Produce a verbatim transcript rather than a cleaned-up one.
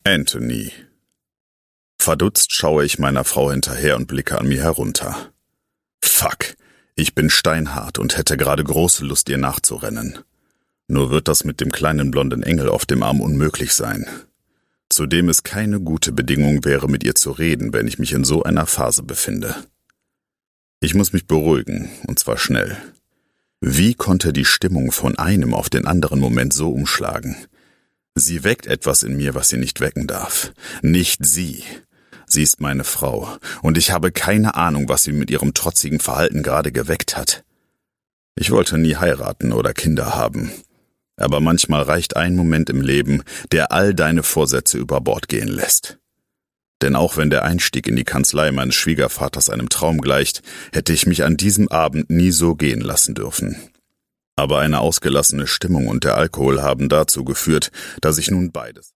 Anthony. Verdutzt schaue ich meiner Frau hinterher und blicke an mir herunter. Fuck, ich bin steinhart und hätte gerade große Lust, ihr nachzurennen. Nur wird das mit dem kleinen blonden Engel auf dem Arm unmöglich sein. Zudem es keine gute Bedingung wäre, mit ihr zu reden, wenn ich mich in so einer Phase befinde. Ich muss mich beruhigen, und zwar schnell. Wie konnte die Stimmung von einem auf den anderen Moment so umschlagen? Sie weckt etwas in mir, was sie nicht wecken darf. Nicht sie. Sie ist meine Frau, und ich habe keine Ahnung, was sie mit ihrem trotzigen Verhalten gerade geweckt hat. Ich wollte nie heiraten oder Kinder haben. Aber manchmal reicht ein Moment im Leben, der all deine Vorsätze über Bord gehen lässt. Denn auch wenn der Einstieg in die Kanzlei meines Schwiegervaters einem Traum gleicht, hätte ich mich an diesem Abend nie so gehen lassen dürfen. Aber eine ausgelassene Stimmung und der Alkohol haben dazu geführt, dass ich nun beides